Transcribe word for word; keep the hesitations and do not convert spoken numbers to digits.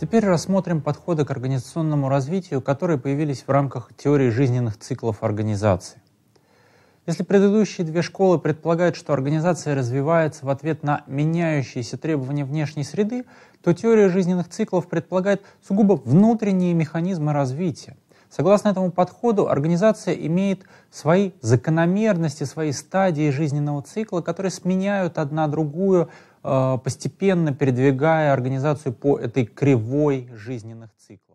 Теперь рассмотрим подходы к организационному развитию, которые появились в рамках теории жизненных циклов организации. Если предыдущие две школы предполагают, что организация развивается в ответ на меняющиеся требования внешней среды, то теория жизненных циклов предполагает сугубо внутренние механизмы развития. Согласно этому подходу, организация имеет свои закономерности, свои стадии жизненного цикла, которые сменяют одна другую, постепенно передвигая организацию по этой кривой жизненных циклов.